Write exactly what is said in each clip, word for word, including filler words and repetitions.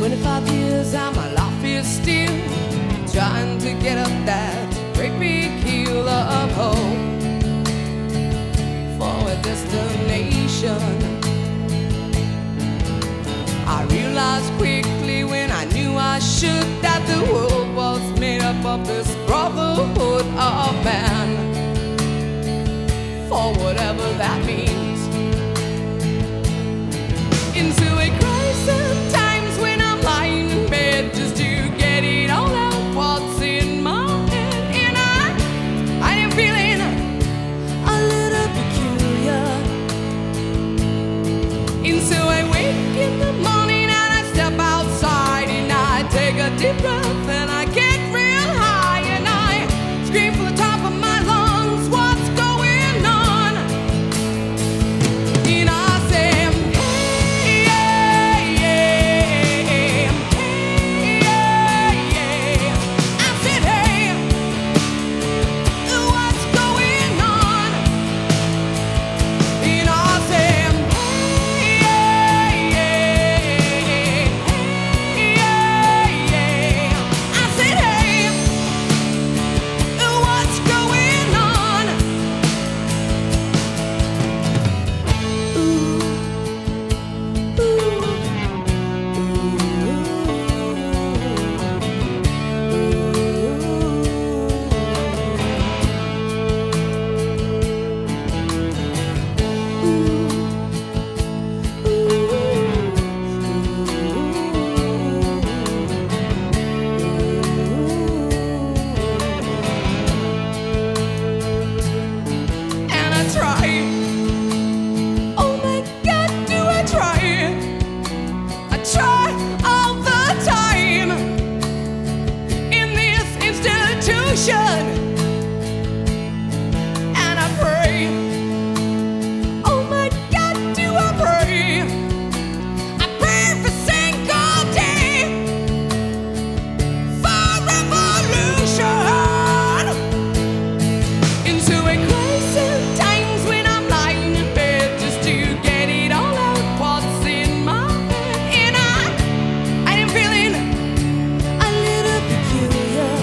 twenty-five years and my life is still trying to get up that great big hill of hope for a destination. I realized quickly when I knew I should that the world was made up of this brotherhood of man, for whatever that means. Into a crisis times when I'm lying in bed just to get it all out what's in my head, and I I am feeling a little peculiar. And so I wake in the morning and I step outside and I take a deep breath and I get real high and I scream from the top of my lungs, what's going on? And I say, hey, yeah, yeah, hey, yeah, yeah. I said, hey, what's going on? And I say, hey, yeah, yeah, hey, yeah, yeah. I said, hey, what's going on? And I try. Oh my God, do I try? I try all the time in this institution, and I pray. Oh my God, do I pray? I pray every single day for revolution. Into a crisis times when I'm lying in bed just to get it all out what's in my head, and I I am feeling a little peculiar.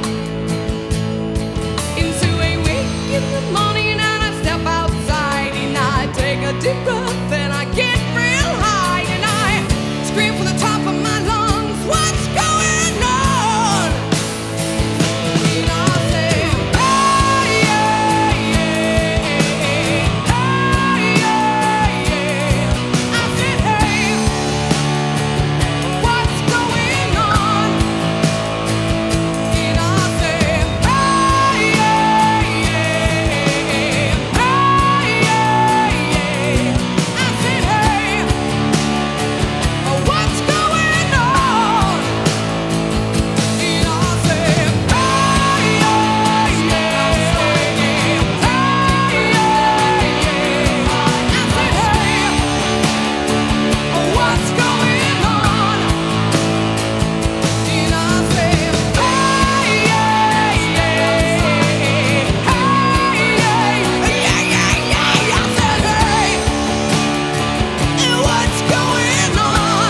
Into a wake in the morning and I step outside and I take a deep breath and I get real high and I scream from the top of my lungs, what's going on? And I say, hey, yeah, yeah, hey, yeah, yeah. I said, hey, what's going on? And I say, hey, yeah, yeah, hey, yeah, yeah. I said, hey, what's going on? And I say, hey, yeah, yeah, hey, yeah, yeah. I said, hey, what's going on? And I say, hey, yeah, yeah, hey, yeah, yeah, yeah, yeah. I said, hey, what's going on?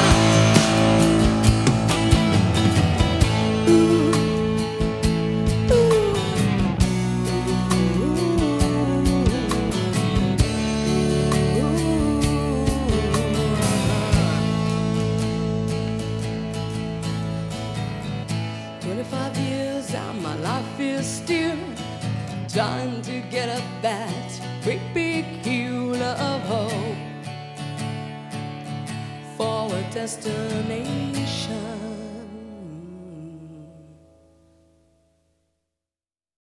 twenty-five years and my life is still trying to get up that great big hill of hope for a destination.